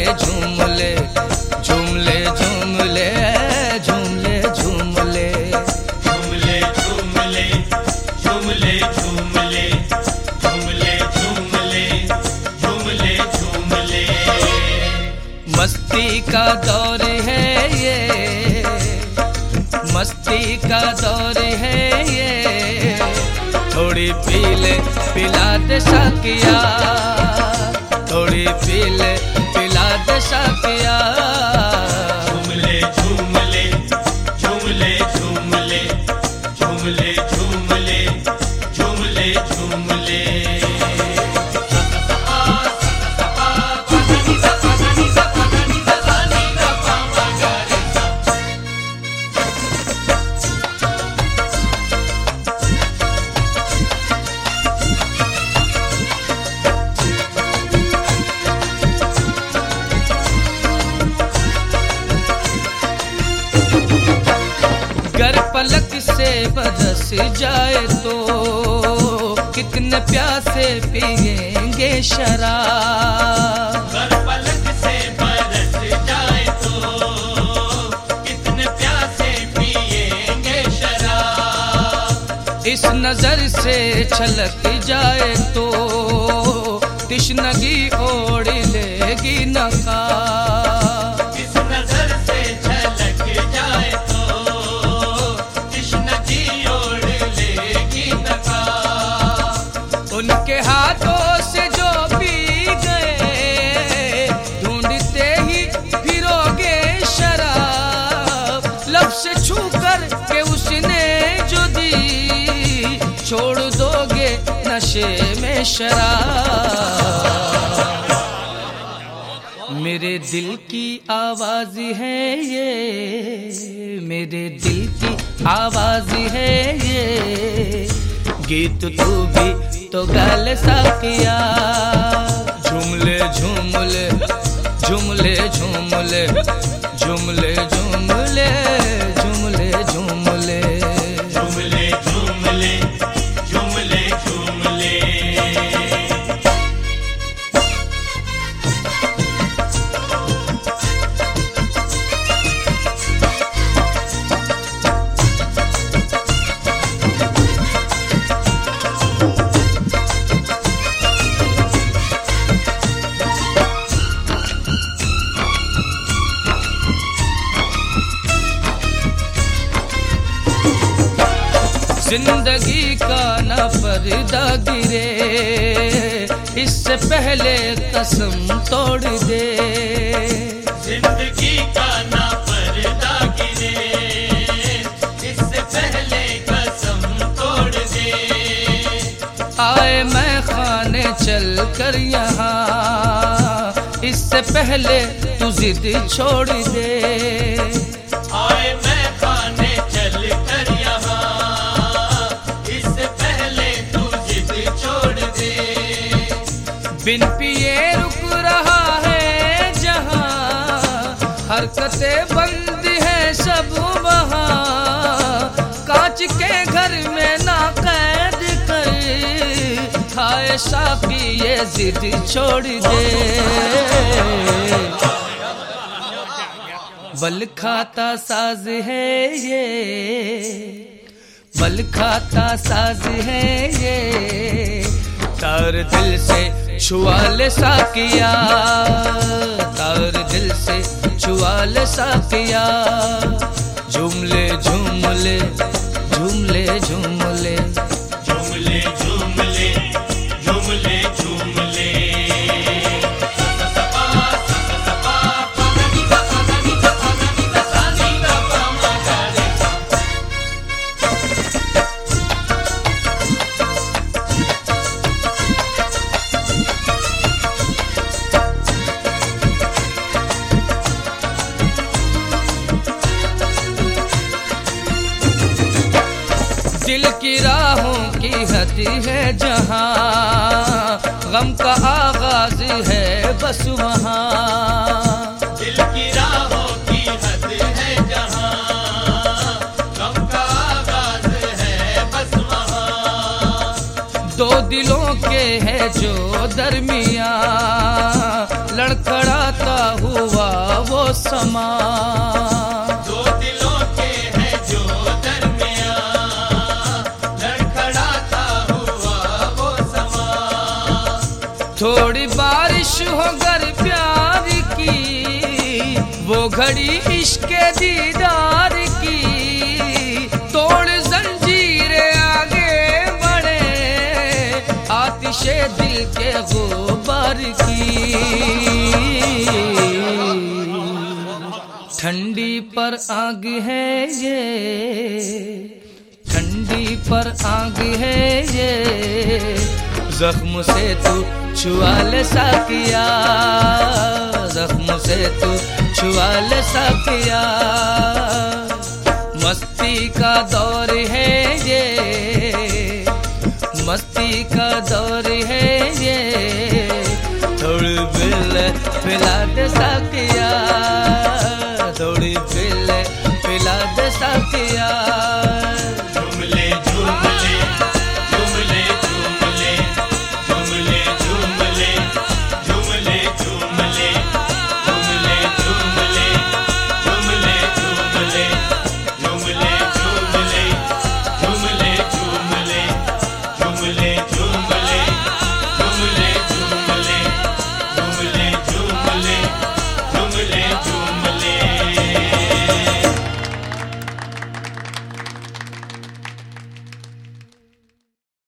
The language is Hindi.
झूम ले, झूम ले, झूम ले, झूम ले, झूम ले, झूम ले, झूम ले, झूम ले, झूम ले, झूम ले, झूम ले, झूम ले, झूम ले। मस्ती का दौर है ये, मस्ती का दौर है ये, थोड़ी पी ले पिला दे साकिया, थोड़ी पी ले पिला दे साकिया। झूम ले, झूम ले, झूम ले, झूम ले, झूम ले, झूम ले, झूम ले, झूम ले। गर पलक से बरस जाए तो कितने प्यासे पिएंगे शराब। गर पलक से बरस जाए तो कितने प्यासे पिएंगे शराब। इस नजर से छलक जाए तो तिश्नगी ओढ़ लेगी नकाब। इस नजर से झलक जाए तो तिश्नगी ओढ़ लेगी नकाब। उनके हाथों से जो पी गए ढूंढते ही फिरोगे शराब। लब से छू कर के उसने जो दी छोड़ दोगे नशे में शराब। मेरे दिल की आवाज है ये, मेरे दिल की आवाज है ये, गीत तू भी तो गाल साकिया। झूम ले, झूम ले, झूम ले, झूम ले, झूम ले, झूम ले, झूम ले, झूम ले, झूम ले, झूम ले, झूम ले, झूम ले। जिंदगी का न पर्दा गिरे इससे पहले कसम तोड़ दे। जिंदगी का ना पर्दा गिरे इससे पहले कसम तोड़ दे। आए मैं खाने चल कर यहाँ इससे पहले तू जिद छोड़ दे। आए मैं खाने चल कर यहाँ इससे पहले तू जिद छोड़ दे। बिन पिए रुक रहा है जहाँ हरकतें बंद है सब वहाँ। कांच के घर में ना कैद कर खाए साकी ये जिद छोड़ दे। बल खाता साज है ये, बल खाता साज है ये, तार दिल से छुआ ले साकिया, तार दिल से छुआ ले साकिया। झूम ले, झूम ले, झूम ले, झूम ले, झूम ले, झूम ले, झूम ले, झूम ले। दिल की राहों की हद है जहाँ गम का आगाज है बस वहाँ। दिल की राहों की हद है जहाँ गम का आगाज है बस वहाँ। दिलों के है जो दरमियां लड़खड़ाता हुआ वो समा। दो दिलों के है जो दरमियां, लड़खड़ाता हुआ वो समा। थोड़ी बारिश हो गर प्यार की, वो घड़ी इश्क के दीदार की। तोड़ जंजीरे आगे बढ़े, आतिशे दिल के गुबार की। ठंडी पर आग है ये, ठंडी पर आग है ये, जख्म से तू छुआ ले साकिया, जख्म से तू छुआ ले साकिया। मस्ती का दौर है ये, मस्ती का दौर है ये, थोड़ी बिल पिला दे साकिया, थोड़ी बिल पिला दे साकिया।